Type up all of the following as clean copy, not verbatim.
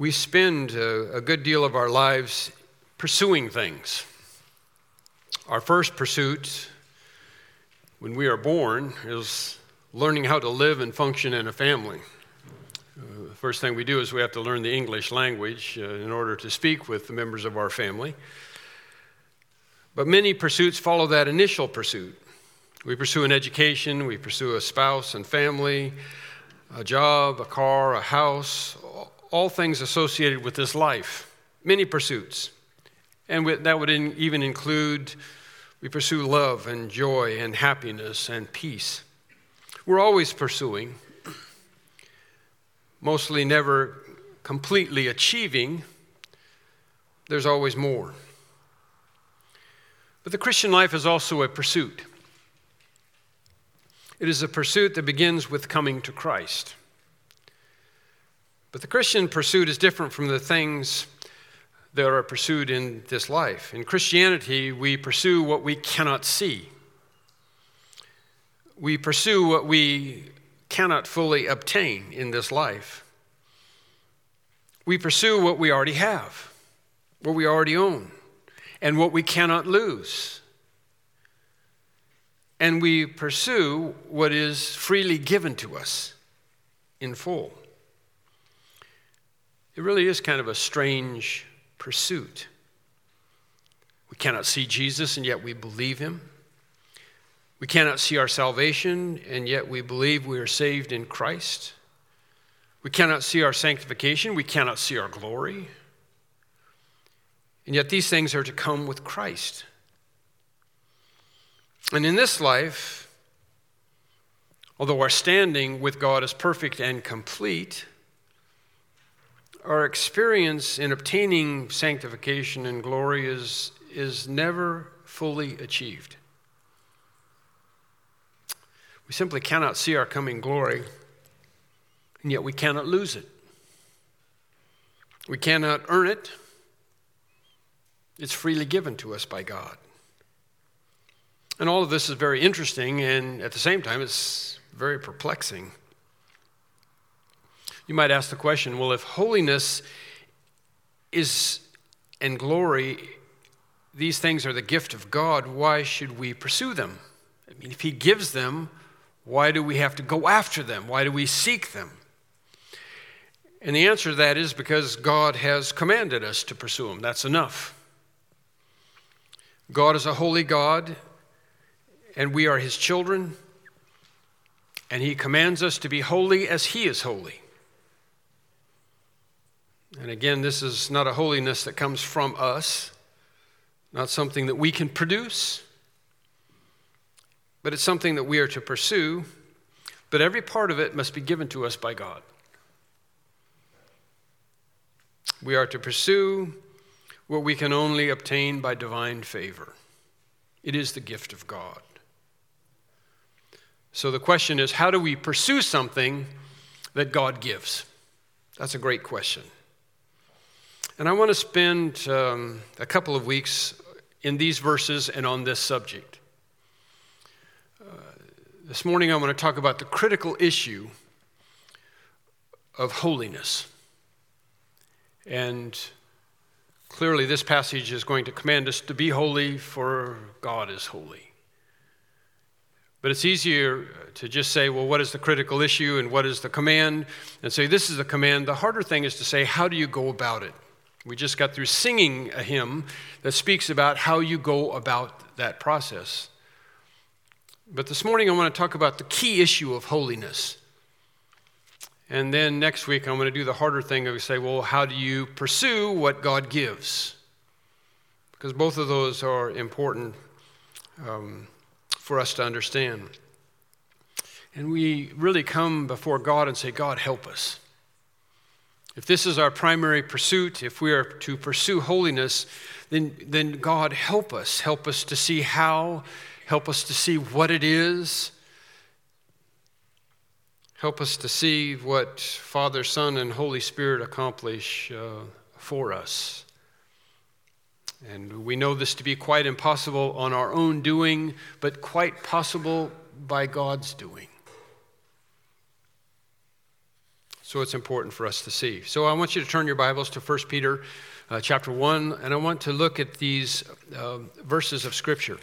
We spend a good deal of our lives pursuing things. Our first pursuit when we are born is learning how to live and function in a family. The first thing we do is we have to learn the English language in order to speak with the members of our family. But many pursuits follow that initial pursuit. We pursue an education, we pursue a spouse and family, a job, a car, a house, all things associated with this life. Many pursuits. And that would even include, we pursue love and joy and happiness and peace. We're always pursuing, mostly never completely achieving. There's always more. But the Christian life is also a pursuit. It is a pursuit that begins with coming to Christ. But the Christian pursuit is different from the things that are pursued in this life. In Christianity, we pursue what we cannot see. We pursue what we cannot fully obtain in this life. We pursue what we already have, what we already own, and what we cannot lose. And we pursue what is freely given to us in full. It really is kind of a strange pursuit. We cannot see Jesus, and yet we believe him. We cannot see our salvation, and yet we believe we are saved in Christ. We cannot see our sanctification. We cannot see our glory. And yet these things are to come with Christ. And in this life, although our standing with God is perfect and complete, our experience in obtaining sanctification and glory is never fully achieved. We simply cannot see our coming glory, and yet we cannot lose it. We cannot earn it. It's freely given to us by God. And all of this is very interesting, and at the same time, it's very perplexing. You might ask the question, well, if holiness is and glory, these things are the gift of God, why should we pursue them? I mean, if he gives them, why do we have to go after them? Why do we seek them? And the answer to that is because God has commanded us to pursue them. That's enough. God is a holy God, and we are his children, and he commands us to be holy as he is holy. And again, this is not a holiness that comes from us, not something that we can produce, but it's something that we are to pursue, but every part of it must be given to us by God. We are to pursue what we can only obtain by divine favor. It is the gift of God. So the question is, how do we pursue something that God gives? That's a great question. And I want to spend a couple of weeks in these verses and on this subject. This morning I want to talk about the critical issue of holiness. And clearly this passage is going to command us to be holy, for God is holy. But it's easier to just say, well, what is the critical issue and what is the command? And say, this is the command. The harder thing is to say, how do you go about it? We just got through singing a hymn that speaks about how you go about that process. But this morning I want to talk about the key issue of holiness. And then next week I'm going to do the harder thing of say, well, how do you pursue what God gives? Because both of those are important for us to understand. And we really come before God and say, God, help us. If this is our primary pursuit, if we are to pursue holiness, then God, help us. Help us to see how. Help us to see what it is. Help us to see what Father, Son, and Holy Spirit accomplish for us. And we know this to be quite impossible on our own doing, but quite possible by God's doing. So it's important for us to see. So I want you to turn your Bibles to 1 Peter chapter 1, and I want to look at these verses of Scripture.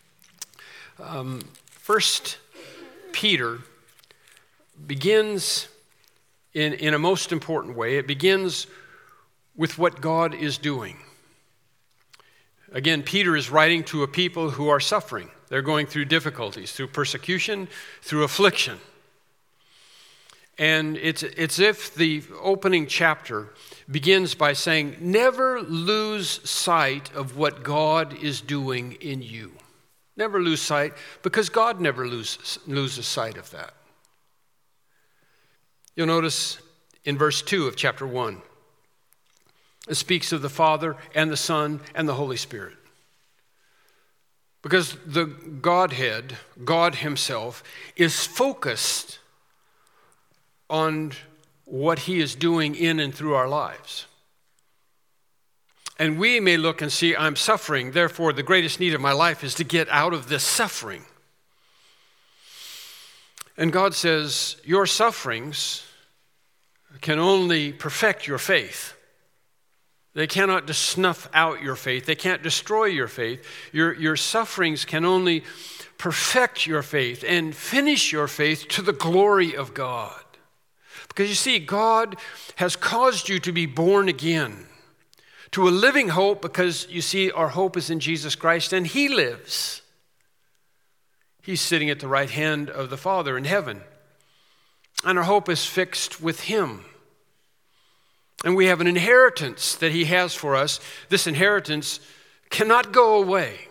1 Peter begins in a most important way. It begins with what God is doing. Again, Peter is writing to a people who are suffering. They're going through difficulties, through persecution, through affliction. And it's as if the opening chapter begins by saying, never lose sight of what God is doing in you. Never lose sight, because God never loses sight of that. You'll notice in verse 2 of chapter 1, it speaks of the Father and the Son and the Holy Spirit. Because the Godhead, God himself, is focused on what he is doing in and through our lives. And we may look and see, I'm suffering, therefore the greatest need of my life is to get out of this suffering. And God says, your sufferings can only perfect your faith. They cannot just snuff out your faith. They can't destroy your faith. Your sufferings can only perfect your faith and finish your faith to the glory of God. Because you see, God has caused you to be born again to a living hope, because you see, our hope is in Jesus Christ, and he lives. He's sitting at the right hand of the Father in heaven. And our hope is fixed with him. And we have an inheritance that he has for us. This inheritance cannot go away.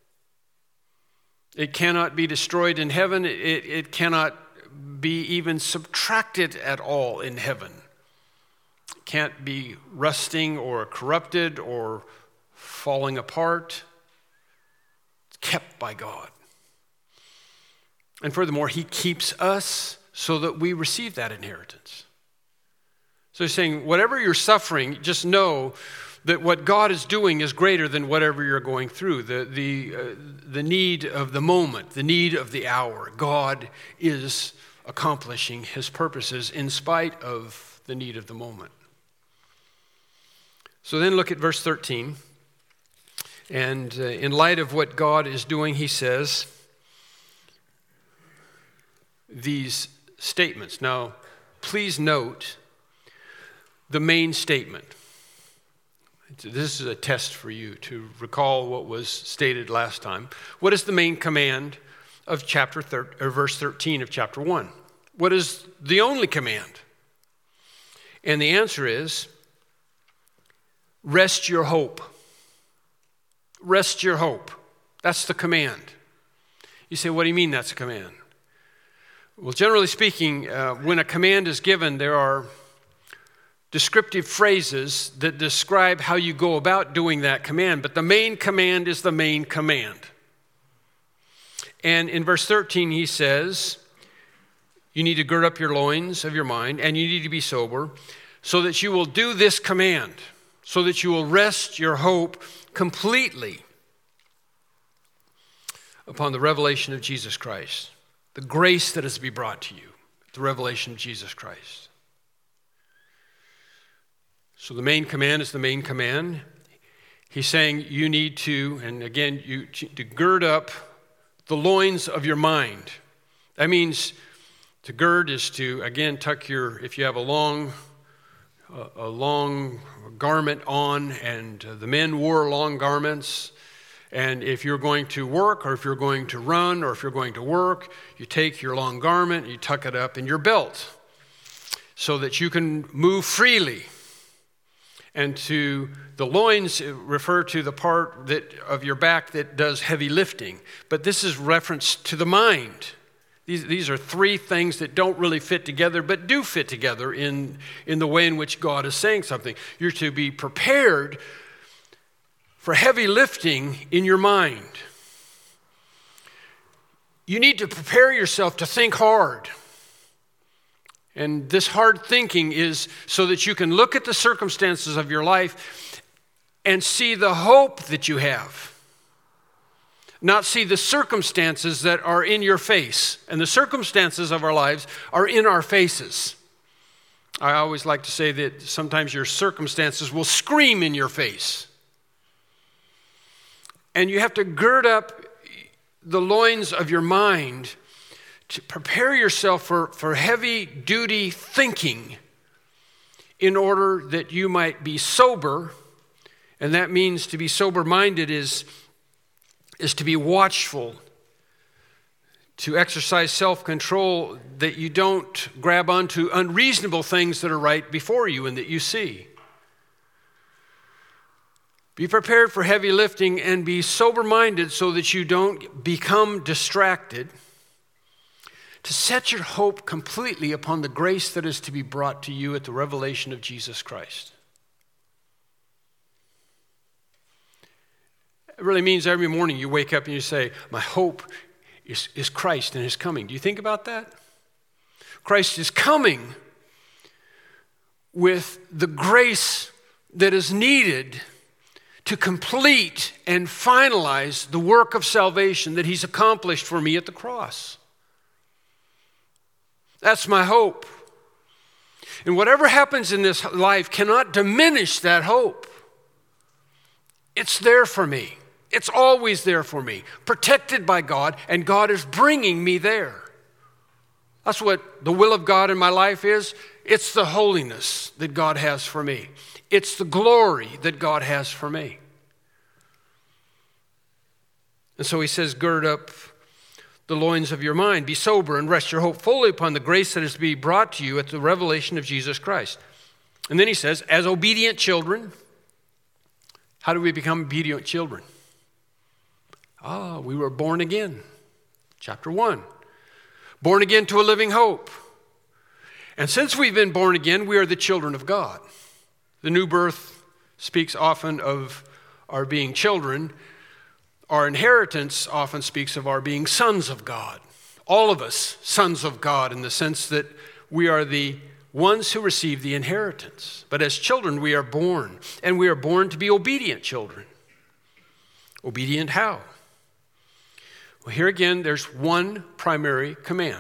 It cannot be destroyed in heaven. It cannot be even subtracted at all in heaven. It can't be rusting or corrupted or falling apart. It's kept by God. And furthermore, he keeps us so that we receive that inheritance. So he's saying, whatever you're suffering, just know that what God is doing is greater than whatever you're going through. The need of the moment, the need of the hour. God is accomplishing his purposes in spite of the need of the moment. So then look at verse 13. And in light of what God is doing, he says these statements. Now, please note the main statement. This is a test for you to recall what was stated last time. What is the main command of verse 13 of chapter 1? What is the only command? And the answer is, rest your hope. Rest your hope. That's the command. You say, what do you mean that's a command? Well, generally speaking, when a command is given, there are descriptive phrases that describe how you go about doing that command. But the main command is the main command. And in verse 13, he says, you need to gird up your loins of your mind, and you need to be sober, so that you will do this command, so that you will rest your hope completely upon the revelation of Jesus Christ, the grace that is to be brought to you, the revelation of Jesus Christ. So the main command is the main command. He's saying you need to, and again, to gird up the loins of your mind. That means to gird is to, again, tuck if you have a long garment on, and the men wore long garments. And if you're going to work, or if you're going to run, or if you're going to work, you take your long garment, you tuck it up in your belt so that you can move freely. And to the loins refer to the part of your back that does heavy lifting. But this is reference to the mind. These are three things that don't really fit together, but do fit together in the way in which God is saying something. You're to be prepared for heavy lifting in your mind. You need to prepare yourself to think hard. And this hard thinking is so that you can look at the circumstances of your life and see the hope that you have. Not see the circumstances that are in your face. And the circumstances of our lives are in our faces. I always like to say that sometimes your circumstances will scream in your face. And you have to gird up the loins of your mind to prepare yourself for heavy-duty thinking in order that you might be sober. And that means to be sober-minded is to be watchful, to exercise self-control, that you don't grab onto unreasonable things that are right before you and that you see. Be prepared for heavy lifting and be sober-minded so that you don't become distracted. To set your hope completely upon the grace that is to be brought to you at the revelation of Jesus Christ. It really means every morning you wake up and you say, my hope is Christ and his coming. Do you think about that? Christ is coming with the grace that is needed to complete and finalize the work of salvation that he's accomplished for me at the cross. That's my hope. And whatever happens in this life cannot diminish that hope. It's there for me. It's always there for me, protected by God, and God is bringing me there. That's what the will of God in my life is. It's the holiness that God has for me. It's the glory that God has for me. And so he says, gird up the loins of your mind, be sober, and rest your hope fully upon the grace that is to be brought to you at the revelation of Jesus Christ. And then he says, as obedient children, how do we become obedient children? We were born again. Chapter 1. Born again to a living hope. And since we've been born again, we are the children of God. The new birth speaks often of our being children. Our inheritance often speaks of our being sons of God. All of us, sons of God, in the sense that we are the ones who receive the inheritance. But as children, we are born, and we are born to be obedient children. Obedient how? Well, here again, there's one primary command.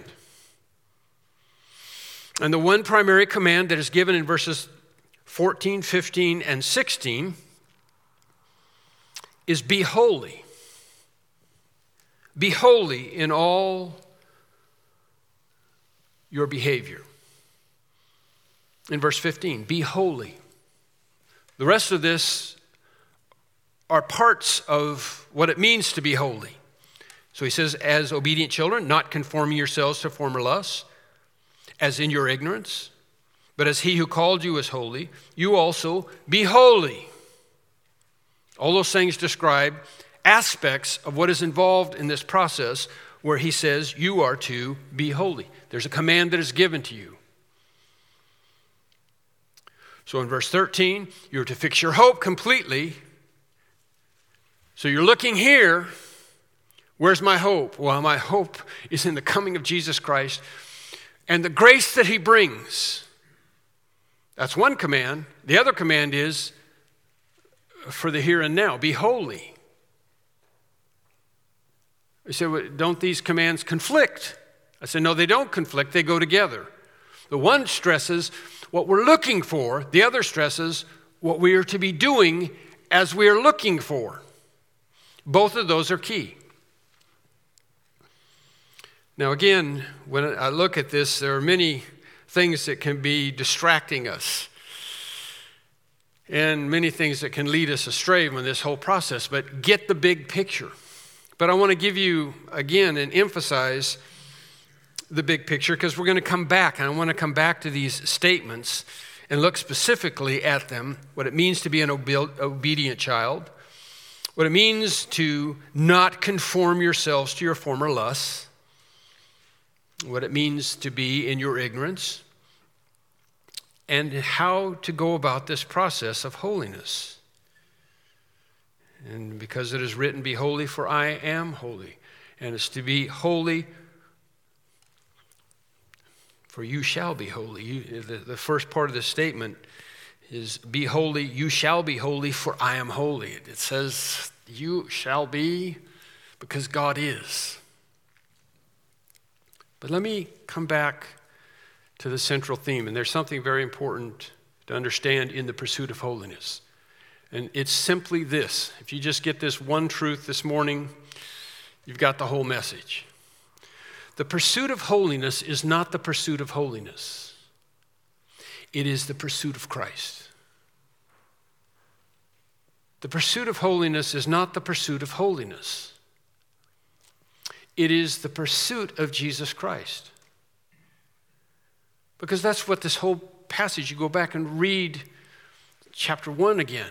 And the one primary command that is given in verses 14, 15, and 16 is be holy. Be holy in all your behavior. In verse 15, be holy. The rest of this are parts of what it means to be holy. So he says, as obedient children, not conforming yourselves to former lusts, as in your ignorance, but as he who called you is holy, you also be holy. All those things describe aspects of what is involved in this process where he says you are to be holy. There's a command that is given to you. So in verse 13, you're to fix your hope completely. So you're looking here. Where's my hope? Well, my hope is in the coming of Jesus Christ and the grace that he brings. That's one command. The other command is for the here and now. Be holy. You say, well, don't these commands conflict? I said, no, they don't conflict. They go together. The one stresses what we're looking for. The other stresses what we are to be doing as we are looking for. Both of those are key. Now again, when I look at this, there are many things that can be distracting us and many things that can lead us astray in this whole process, but get the big picture. But I want to give you, again, and emphasize the big picture because we're going to come back, and I want to come back to these statements and look specifically at them, what it means to be an obedient child, what it means to not conform yourselves to your former lusts, what it means to be in your ignorance, and how to go about this process of holiness. And because it is written, be holy for I am holy. And it's to be holy for you shall be holy. The first part of this statement is be holy, you shall be holy for I am holy. It says you shall be because God is. But let me come back to the central theme. And there's something very important to understand in the pursuit of holiness. And it's simply this. If you just get this one truth this morning, you've got the whole message. The pursuit of holiness is not the pursuit of holiness. It is the pursuit of Christ. The pursuit of holiness is not the pursuit of holiness. It is the pursuit of Jesus Christ. Because that's what this whole passage, you go back and read chapter 1 again.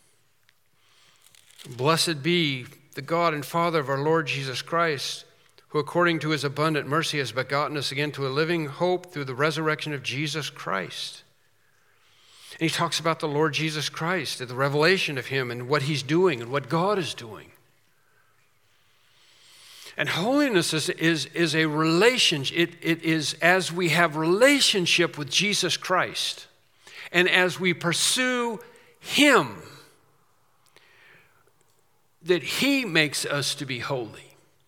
Blessed be the God and Father of our Lord Jesus Christ, who according to his abundant mercy has begotten us again to a living hope through the resurrection of Jesus Christ. And he talks about the Lord Jesus Christ and the revelation of him and what he's doing and what God is doing. And holiness is a relationship. It is as we have relationship with Jesus Christ and as we pursue him that he makes us to be holy.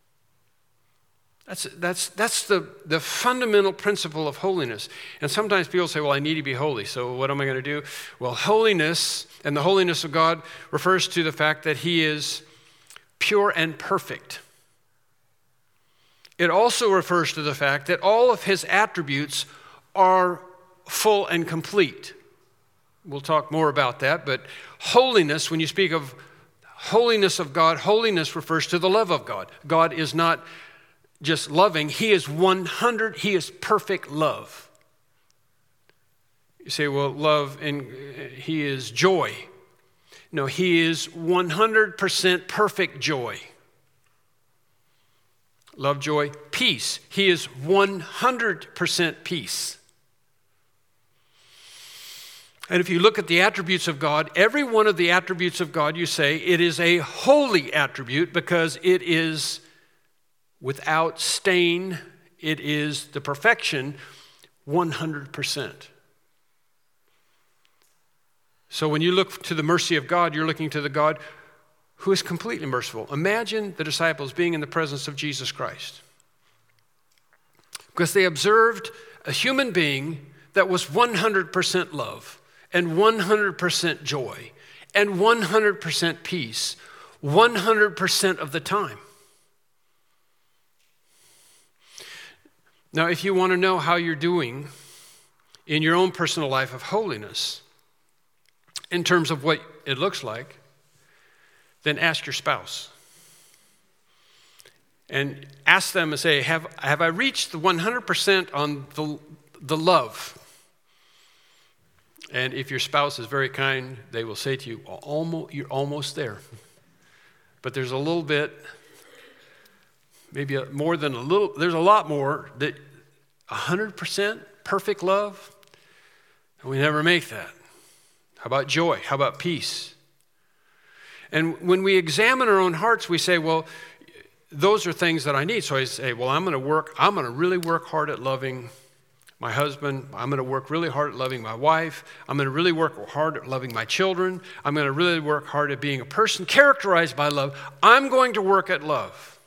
That's the fundamental principle of holiness. And sometimes people say, well, I need to be holy, so what am I going to do? Well, holiness and the holiness of God refers to the fact that he is pure and perfect. It also refers to the fact that all of his attributes are full and complete. We'll talk more about that, but holiness, when you speak of holiness of God, holiness refers to the love of God. God is not just loving, he is he is perfect love. You say, well, love, and he is joy. No, he is 100% perfect joy. Love, joy, peace. He is 100% peace. And if you look at the attributes of God, every one of the attributes of God, you say, it is a holy attribute because it is without stain. It is the perfection, 100%. So when you look to the mercy of God, you're looking to the God who is completely merciful. Imagine the disciples being in the presence of Jesus Christ, because they observed a human being that was 100% love and 100% joy and 100% peace 100% of the time. Now, if you want to know how you're doing in your own personal life of holiness, in terms of what it looks like, then ask your spouse. And ask them and say, have I reached the 100% on the love? And if your spouse is very kind, they will say to you, you're almost there. But there's a little bit, maybe more than a little, there's a lot more that 100% perfect love, and we never make that. How about joy? How about peace? And when we examine our own hearts, we say, well, those are things that I need. So I say, well, I'm going to really work hard at loving my husband. I'm going to work really hard at loving my wife. I'm going to really work hard at loving my children. I'm going to really work hard at being a person characterized by love. I'm going to work at love.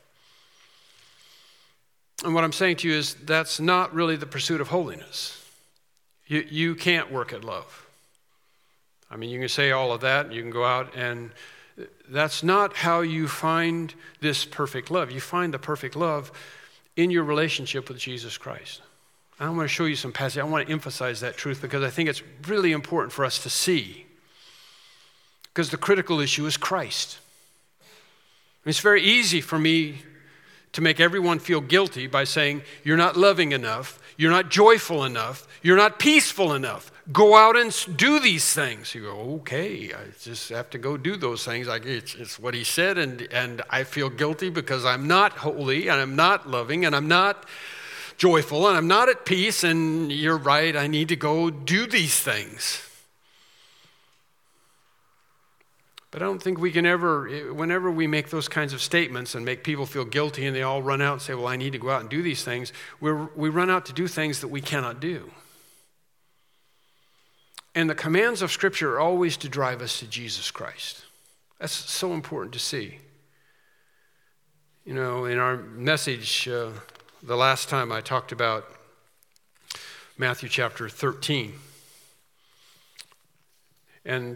And what I'm saying to you is that's not really the pursuit of holiness. You can't work at love. I mean, you can say all of that, and you can go out, and that's not how you find this perfect love. You find the perfect love in your relationship with Jesus Christ. I want to show you some passages. I want to emphasize that truth because I think it's really important for us to see. Because the critical issue is Christ. It's very easy for me to make everyone feel guilty by saying, you're not loving enough, you're not joyful enough, you're not peaceful enough. Go out and do these things. You go, okay, I just have to go do those things. It's what he said, and I feel guilty because I'm not holy, and I'm not loving, and I'm not joyful, and I'm not at peace, and you're right, I need to go do these things. But I don't think we can ever, whenever we make those kinds of statements and make people feel guilty and they all run out and say, well, I need to go out and do these things, we run out to do things that we cannot do. And the commands of Scripture are always to drive us to Jesus Christ. That's so important to see. You know, in our message, the last time I talked about Matthew chapter 13. And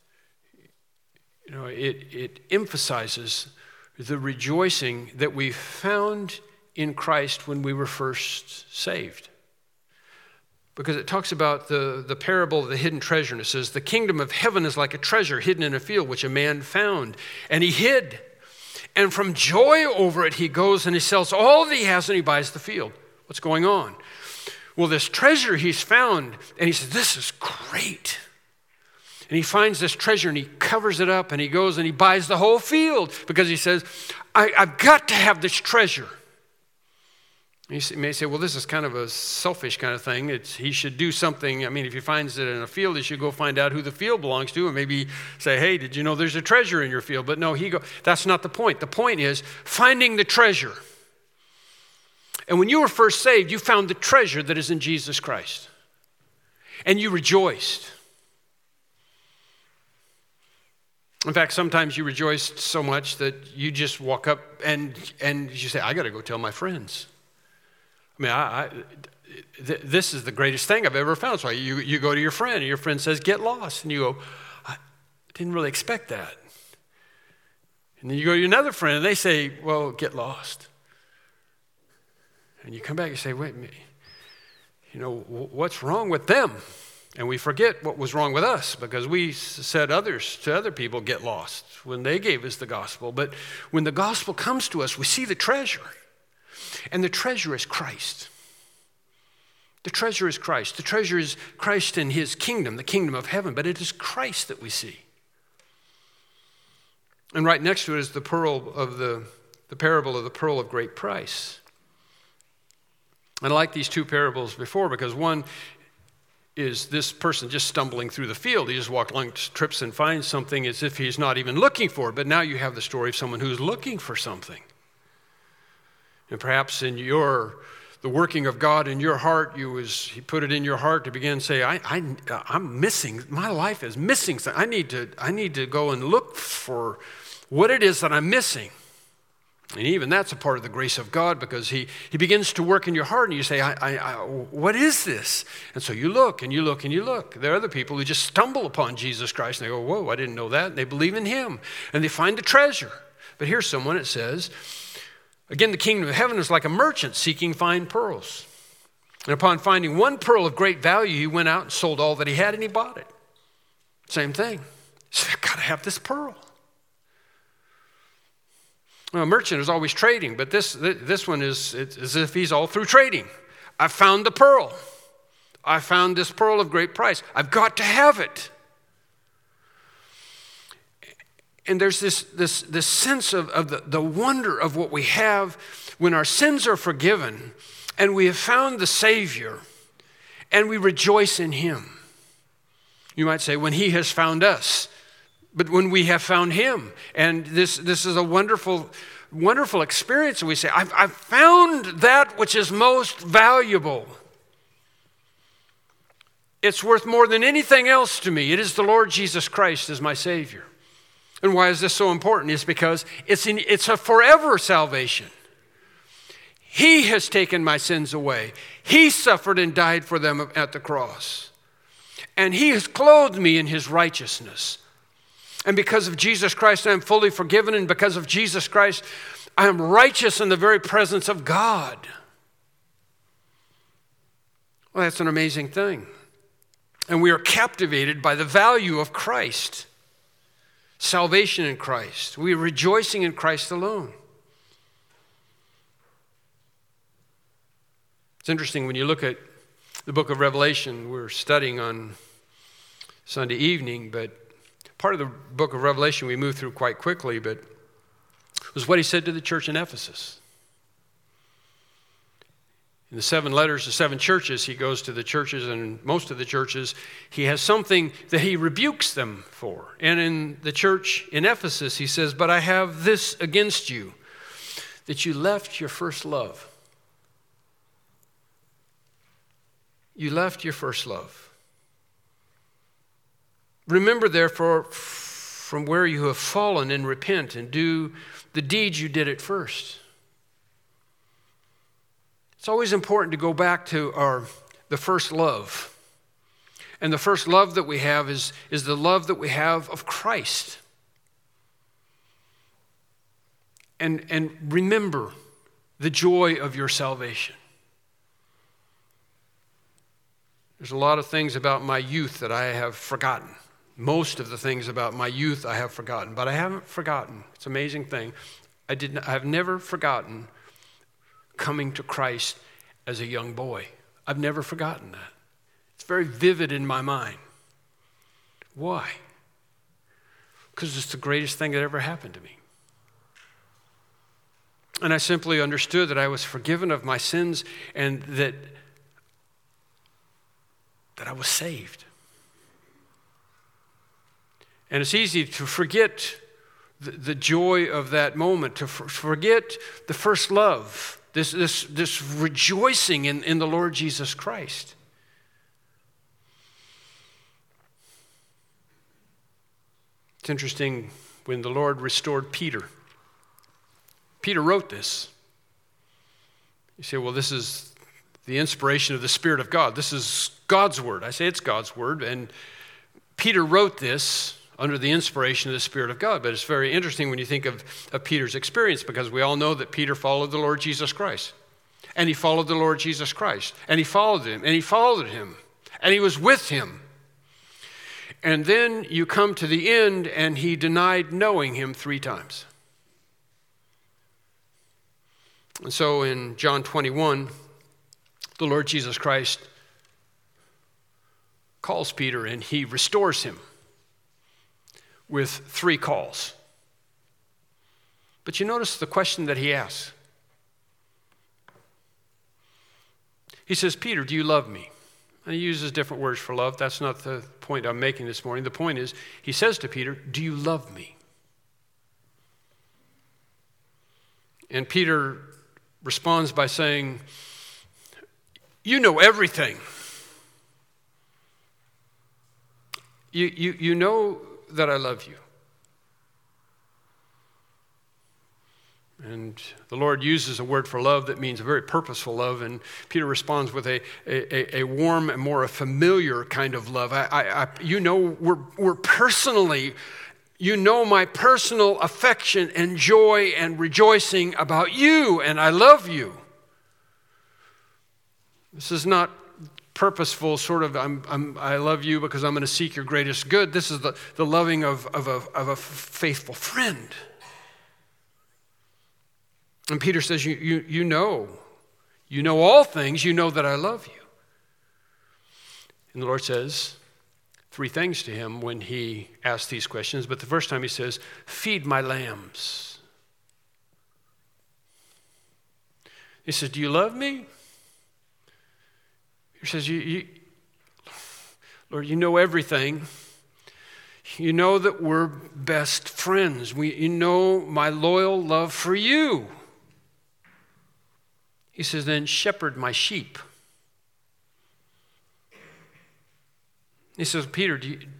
it emphasizes the rejoicing that we found in Christ when we were first saved. Because it talks about the parable of the hidden treasure, and it says, the kingdom of heaven is like a treasure hidden in a field which a man found, and he hid. And from joy over it, he goes and he sells all that he has and he buys the field. What's going on? Well, this treasure he's found, and he says, this is great. And he finds this treasure and he covers it up and he goes and he buys the whole field because he says, I've got to have this treasure. And you may say, well, this is kind of a selfish kind of thing. He should do something. I mean, if he finds it in a field, he should go find out who the field belongs to and maybe say, hey, did you know there's a treasure in your field? But no, that's not the point. The point is finding the treasure. And when you were first saved, you found the treasure that is in Jesus Christ. And you rejoiced. In fact, sometimes you rejoiced so much that you just walk up and you say, I got to go tell my friends. I mean, this is the greatest thing I've ever found. So you go to your friend, and your friend says, get lost. And you go, I didn't really expect that. And then you go to another friend, and they say, well, get lost. And you come back and say, wait a minute, what's wrong with them? And we forget what was wrong with us because we said to other people, get lost when they gave us the gospel. But when the gospel comes to us, we see the treasure. And the treasure is Christ. The treasure is Christ. The treasure is Christ and his kingdom, the kingdom of heaven. But it is Christ that we see. And right next to it is the parable of the pearl of great price. And I like these two parables before because one is this person just stumbling through the field. He just walks along, trips and finds something as if he's not even looking for it. But now you have the story of someone who's looking for something. And perhaps in the working of God in your heart, he put it in your heart to begin to say, I'm missing, my life is missing something. I need to go and look for what it is that I'm missing. And even that's a part of the grace of God because he begins to work in your heart and you say, what is this? And so you look and you look and you look. There are other people who just stumble upon Jesus Christ and they go, whoa, I didn't know that. And they believe in him and they find the treasure. But here's someone, it says, again, the kingdom of heaven is like a merchant seeking fine pearls. And upon finding one pearl of great value, he went out and sold all that he had and he bought it. Same thing. He said, I've got to have this pearl. Well, a merchant is always trading, but this one is as if he's all through trading. I found the pearl. I found this pearl of great price. I've got to have it. And there's this sense of the wonder of what we have when our sins are forgiven and we have found the Savior and we rejoice in him. You might say, when he has found us. But when we have found him, and this is a wonderful, wonderful experience, and we say, I've found that which is most valuable. It's worth more than anything else to me. It is the Lord Jesus Christ as my Savior. And why is this so important? It's because it's a forever salvation. He has taken my sins away. He suffered and died for them at the cross. And he has clothed me in his righteousness. And because of Jesus Christ, I am fully forgiven. And because of Jesus Christ, I am righteous in the very presence of God. Well, that's an amazing thing. And we are captivated by the value of Christ. Salvation in Christ. We are rejoicing in Christ alone. It's interesting when you look at the book of Revelation. We're studying on Sunday evening, but part of the book of Revelation we moved through quite quickly, but it was what he said to the church in Ephesus. In the 7 letters to 7 churches, he goes to the churches, and most of the churches, he has something that he rebukes them for. And in the church in Ephesus, he says, but I have this against you, that you left your first love. You left your first love. Remember, therefore, from where you have fallen, and repent and do the deeds you did at first. It's always important to go back to our the first love. And the first love that we have is the love that we have of Christ. And remember the joy of your salvation. There's a lot of things about my youth that I have forgotten. Most of the things about my youth I have forgotten, but I haven't forgotten. It's an amazing thing. I've never forgotten coming to Christ as a young boy. I've never forgotten that. It's very vivid in my mind. Why? Because it's the greatest thing that ever happened to me. And I simply understood that I was forgiven of my sins and that I was saved. And it's easy to forget the joy of that moment, to forget the first love, this rejoicing in the Lord Jesus Christ. It's interesting when the Lord restored Peter. Peter wrote this. You say, well, this is the inspiration of the Spirit of God. This is God's word. I say it's God's word. And Peter wrote this under the inspiration of the Spirit of God. But it's very interesting when you think of Peter's experience, because we all know that Peter followed the Lord Jesus Christ. And he followed the Lord Jesus Christ. And he followed him. And he followed him. And he was with him. And then you come to the end, and he denied knowing him 3 times. And so in John 21, the Lord Jesus Christ calls Peter, and he restores him with 3 calls. But you notice the question that he asks. He says, Peter, do you love me? And he uses different words for love. That's not the point I'm making this morning. The point is, he says to Peter, do you love me? And Peter responds by saying, you know everything. You know that I love you. And the Lord uses a word for love that means a very purposeful love, and Peter responds with a warm and more a familiar kind of love. We're personally, you know my personal affection and joy and rejoicing about you, and I love you. This is not purposeful sort of I love you because I'm going to seek your greatest good. This is the loving of a faithful friend. And Peter says, you know all things, you know that I love you. And the Lord says 3 things to him when he asks these questions. But the first time he says, feed my lambs. He says, do you love me? He says, Lord, you know everything. You know that we're best friends. You know my loyal love for you. He says, then shepherd my sheep. He says, Peter,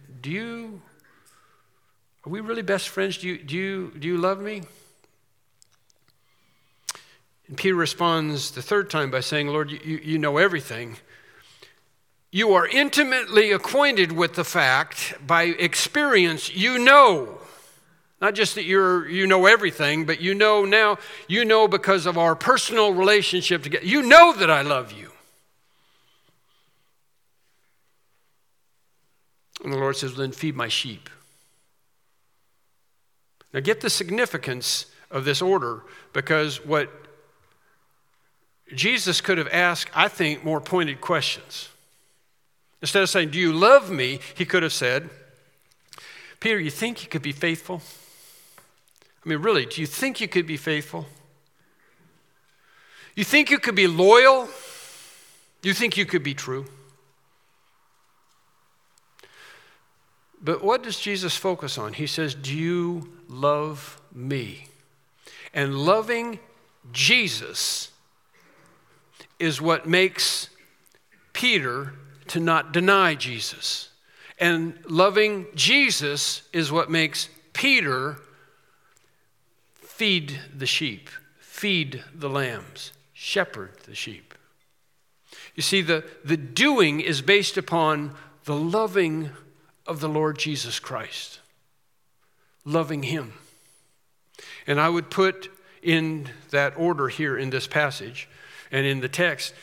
are we really best friends? Do you love me? And Peter responds the 3rd time by saying, Lord, you know everything. You are intimately acquainted with the fact, by experience, you know. Not just that you know everything, but you know now, you know because of our personal relationship together. You know that I love you. And the Lord says, then feed my sheep. Now get the significance of this order, because what Jesus could have asked, I think, more pointed questions. Instead of saying, do you love me? He could have said, Peter, you think you could be faithful? I mean, really, do you think you could be faithful? You think you could be loyal? You think you could be true? But what does Jesus focus on? He says, do you love me? And loving Jesus is what makes Peter to not deny Jesus. And loving Jesus is what makes Peter feed the sheep, feed the lambs, shepherd the sheep. You see, the doing is based upon the loving of the Lord Jesus Christ. Loving him. And I would put in that order here in this passage and in the text,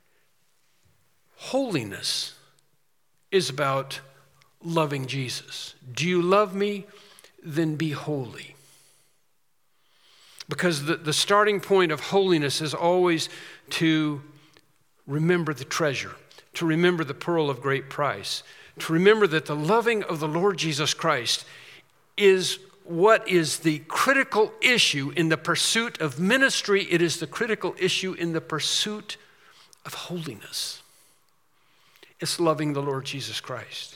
holiness is about loving Jesus. Do you love me? Then be holy. Because the starting point of holiness is always to remember the treasure, to remember the pearl of great price, to remember that the loving of the Lord Jesus Christ is what is the critical issue in the pursuit of ministry. It is the critical issue in the pursuit of holiness. It's loving the Lord Jesus Christ.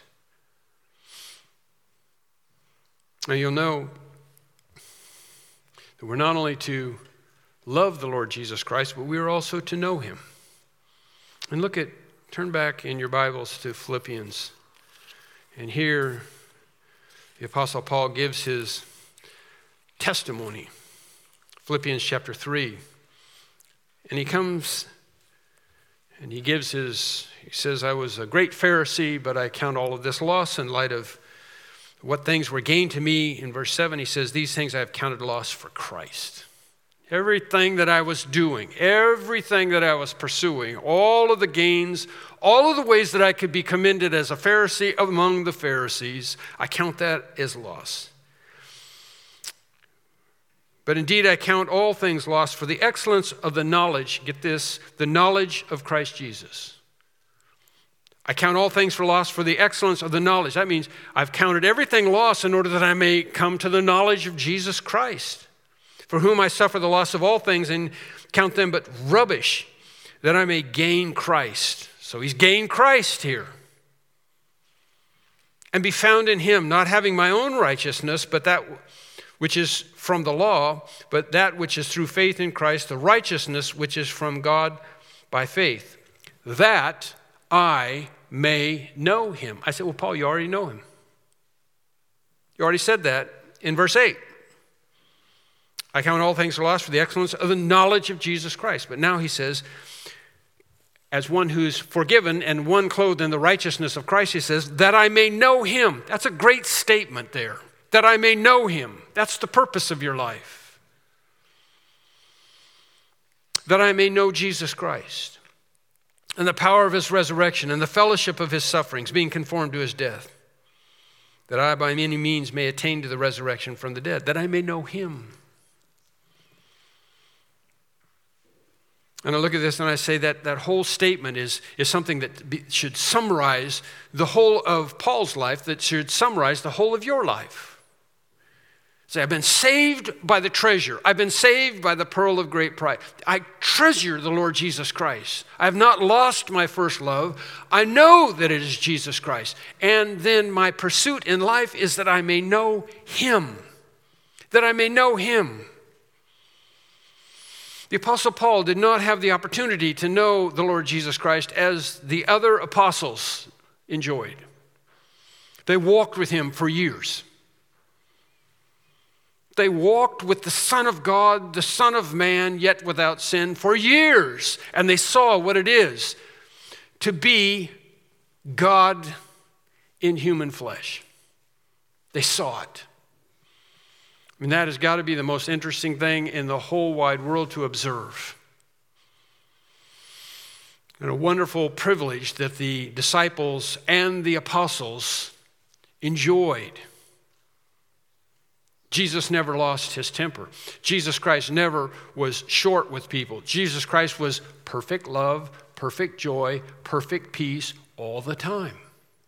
Now you'll know that we're not only to love the Lord Jesus Christ, but we are also to know him. And turn back in your Bibles to Philippians. And here, the Apostle Paul gives his testimony. Philippians chapter 3. And he comes and he says, I was a great Pharisee, but I count all of this loss in light of what things were gained to me. In verse 7, he says, these things I have counted loss for Christ. Everything that I was doing, everything that I was pursuing, all of the gains, all of the ways that I could be commended as a Pharisee among the Pharisees, I count that as loss. But indeed, I count all things lost for the excellence of the knowledge, get this, the knowledge of Christ Jesus. I count all things for loss for the excellence of the knowledge. That means I've counted everything lost in order that I may come to the knowledge of Jesus Christ, for whom I suffer the loss of all things and count them but rubbish, that I may gain Christ. So he's gained Christ here. And be found in him, not having my own righteousness, but that which is from the law, but that which is through faith in Christ, the righteousness which is from God by faith, that I may know him. I said, well, Paul, you already know him. You already said that in verse 8. I count all things for loss for the excellence of the knowledge of Jesus Christ. But now he says, as one who's forgiven and one clothed in the righteousness of Christ, he says, that I may know him. That's a great statement there. That I may know him. That's the purpose of your life. That I may know Jesus Christ and the power of his resurrection and the fellowship of his sufferings, being conformed to his death. That I by any means may attain to the resurrection from the dead. That I may know him. And I look at this and I say that whole statement is something that should summarize the whole of Paul's life, that should summarize the whole of your life. Say, I've been saved by the treasure. I've been saved by the pearl of great price. I treasure the Lord Jesus Christ. I have not lost my first love. I know that it is Jesus Christ. And then my pursuit in life is that I may know him. That I may know him. The Apostle Paul did not have the opportunity to know the Lord Jesus Christ as the other apostles enjoyed. They walked with him for years. They walked with the Son of God, the Son of Man, yet without sin, for years. And they saw what it is to be God in human flesh. They saw it. I mean, that has got to be the most interesting thing in the whole wide world to observe. And a wonderful privilege that the disciples and the apostles enjoyed. Jesus never lost his temper. Jesus Christ never was short with people. Jesus Christ was perfect love, perfect joy, perfect peace all the time.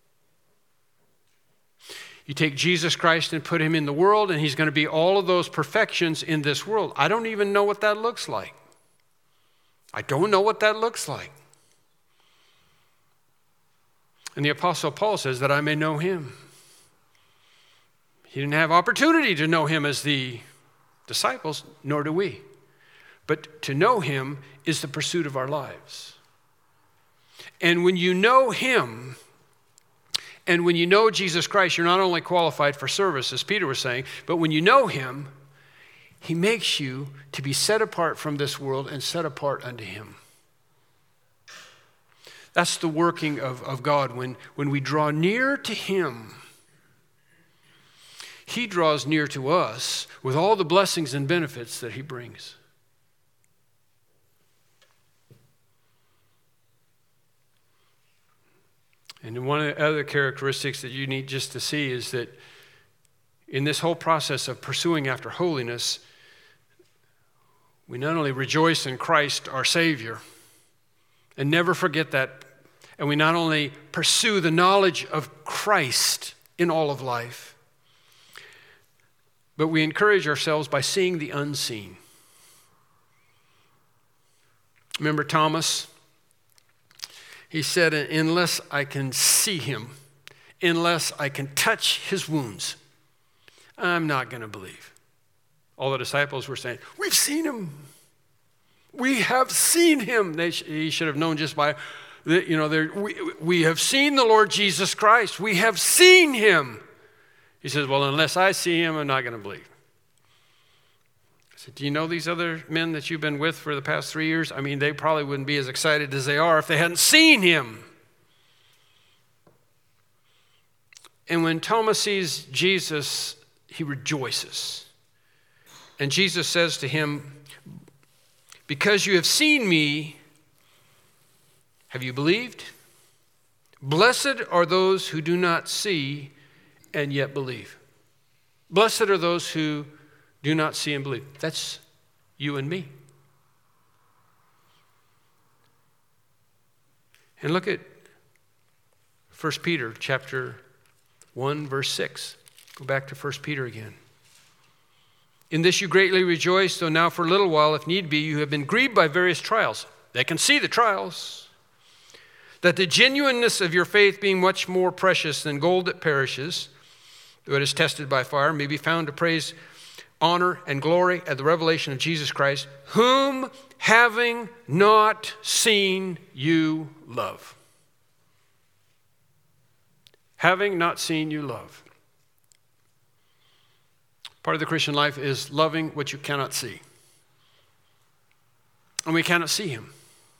You take Jesus Christ and put him in the world, and he's going to be all of those perfections in this world. I don't even know what that looks like. I don't know what that looks like. And the Apostle Paul says that I may know him. He didn't have opportunity to know him as the disciples, nor do we. But to know him is the pursuit of our lives. And when you know him, and when you know Jesus Christ, you're not only qualified for service, as Peter was saying, but when you know him, he makes you to be set apart from this world and set apart unto him. That's the working of God. When we draw near to Him, He draws near to us with all the blessings and benefits that He brings. And one of the other characteristics that you need just to see is that in this whole process of pursuing after holiness, we not only rejoice in Christ, our Savior, and never forget that, and we not only pursue the knowledge of Christ in all of life, but we encourage ourselves by seeing the unseen. Remember Thomas? He said, unless I can see him, unless I can touch his wounds, I'm not going to believe. All the disciples were saying, we've seen him. We have seen him. He should have known just by, we have seen the Lord Jesus Christ. We have seen him. He says, well, unless I see him, I'm not going to believe. I said, do you know these other men that you've been with for the past 3 years? I mean, they probably wouldn't be as excited as they are if they hadn't seen him. And when Thomas sees Jesus, he rejoices. And Jesus says to him, because you have seen me, have you believed? Blessed are those who do not see and yet believe. Blessed are those who do not see and believe. That's you and me. And look at 1 Peter chapter 1, verse 6. Go back to 1 Peter again. In this you greatly rejoice, though now for a little while, if need be, you have been grieved by various trials. They can see the trials. That the genuineness of your faith, being much more precious than gold that perishes, though it is tested by fire, may be found to praise, honor, and glory at the revelation of Jesus Christ, whom having not seen you love. Having not seen you love. Part of the Christian life is loving what you cannot see. And we cannot see him.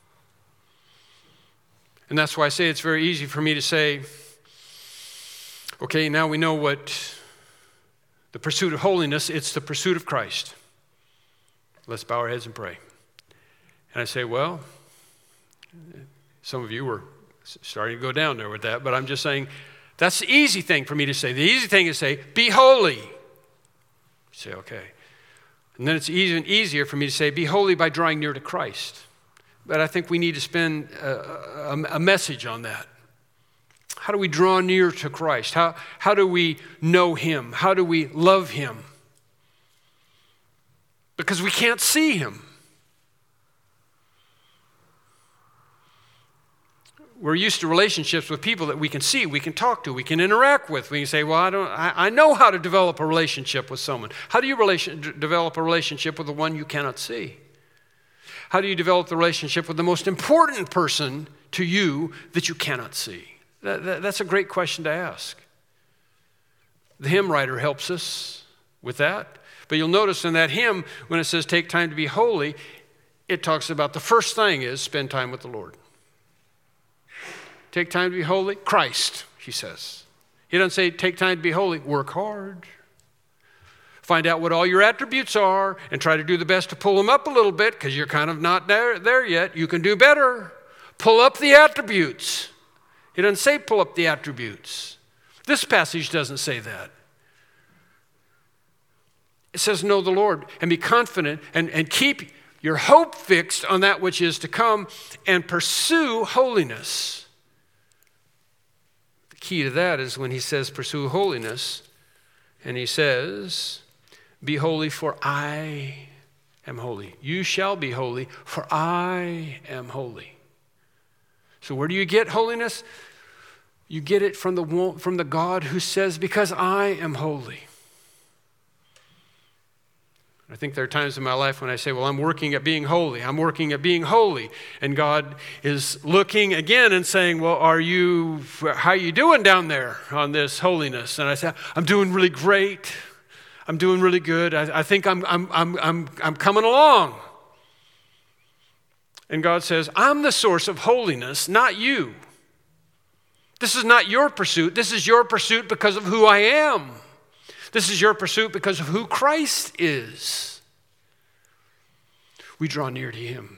And that's why I say it's very easy for me to say, okay, now we know what the pursuit of holiness, it's the pursuit of Christ. Let's bow our heads and pray. And I say, well, some of you were starting to go down there with that, but I'm just saying, that's the easy thing for me to say. The easy thing is to say, be holy. You say, okay. And then it's even easier for me to say, be holy by drawing near to Christ. But I think we need to spend a message on that. How do we draw near to Christ? How do we know him? How do we love him? Because we can't see him. We're used to relationships with people that we can see, we can talk to, we can interact with. We can say, well, I know how to develop a relationship with someone. How do you develop a relationship with the one you cannot see? How do you develop the relationship with the most important person to you that you cannot see? That's a great question to ask. The hymn writer helps us with that. But you'll notice in that hymn, when it says take time to be holy, it talks about the first thing is spend time with the Lord. Take time to be holy, Christ, he says. He doesn't say take time to be holy, work hard. Find out what all your attributes are and try to do the best to pull them up a little bit because you're kind of not there yet. You can do better. Pull up the attributes. He doesn't say pull up the attributes. This passage doesn't say that. It says know the Lord and be confident and keep your hope fixed on that which is to come and pursue holiness. The key to that is when he says pursue holiness and he says, be holy for I am holy. You shall be holy for I am holy. So where do you get holiness? You get it from the God who says, because I am holy. I think there are times in my life when I say, well, I'm working at being holy. I'm working at being holy. And God is looking again and saying, well, how are you doing down there on this holiness? And I say, I'm doing really great. I'm doing really good. I think I'm coming along. And God says, I'm the source of holiness, not you. This is not your pursuit. This is your pursuit because of who I am. This is your pursuit because of who Christ is. We draw near to him.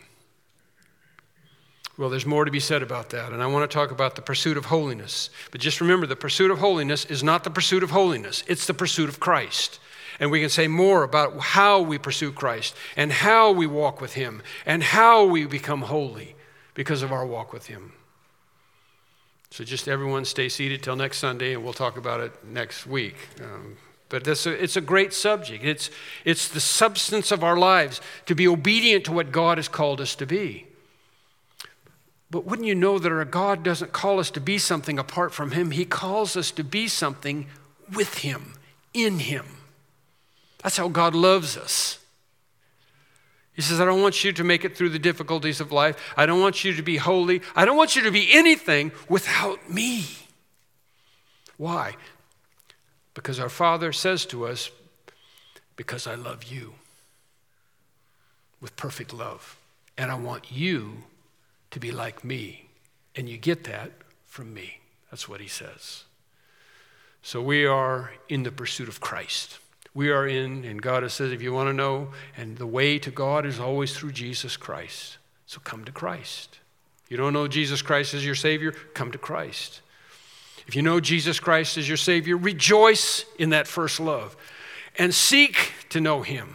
Well, there's more to be said about that, and I want to talk about the pursuit of holiness. But just remember, the pursuit of holiness is not the pursuit of holiness. It's the pursuit of Christ. And we can say more about how we pursue Christ and how we walk with him and how we become holy because of our walk with him. So just everyone stay seated till next Sunday, and we'll talk about it next week. But it's a great subject. It's the substance of our lives, to be obedient to what God has called us to be. But wouldn't you know that our God doesn't call us to be something apart from him? He calls us to be something with him, in him. That's how God loves us. He says, I don't want you to make it through the difficulties of life. I don't want you to be holy. I don't want you to be anything without me. Why? Because our Father says to us, because I love you with perfect love. And I want you to be like me. And you get that from me. That's what he says. So we are in the pursuit of Christ. We are in, and God has said, if you want to know, and the way to God is always through Jesus Christ. So come to Christ. If you don't know Jesus Christ as your Savior, come to Christ. If you know Jesus Christ as your Savior, rejoice in that first love and seek to know him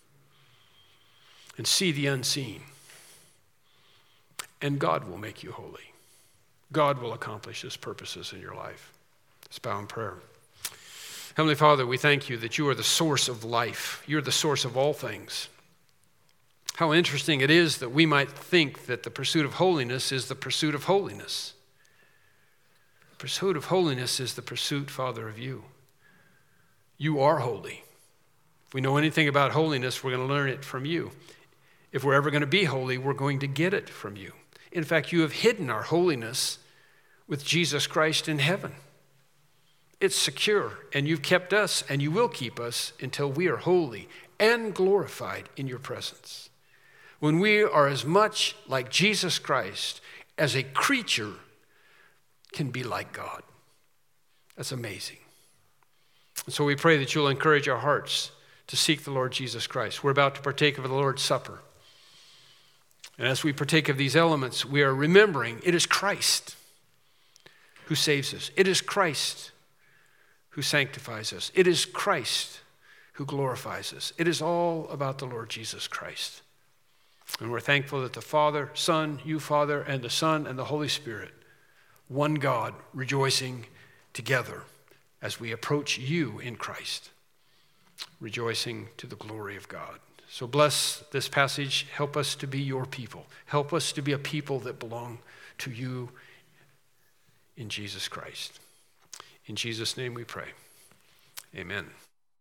and see the unseen. And God will make you holy. God will accomplish his purposes in your life. Let's bow in prayer. Heavenly Father, we thank you that you are the source of life. You're the source of all things. How interesting it is that we might think that the pursuit of holiness is the pursuit of holiness. The pursuit of holiness is the pursuit, Father, of you. You are holy. If we know anything about holiness, we're going to learn it from you. If we're ever going to be holy, we're going to get it from you. In fact, you have hidden our holiness with Jesus Christ in heaven. It's secure, and you've kept us, and you will keep us until we are holy and glorified in your presence. When we are as much like Jesus Christ as a creature can be like God. That's amazing. And so we pray that you'll encourage our hearts to seek the Lord Jesus Christ. We're about to partake of the Lord's Supper. And as we partake of these elements, we are remembering it is Christ who saves us. It is Christ who sanctifies us. It is Christ who glorifies us. It is all about the Lord Jesus Christ. And we're thankful that the Father, Son, you, Father, and the Son, and the Holy Spirit, one God, rejoicing together as we approach you in Christ, rejoicing to the glory of God. So bless this passage. Help us to be your people. Help us to be a people that belong to you in Jesus Christ. In Jesus' name we pray. Amen.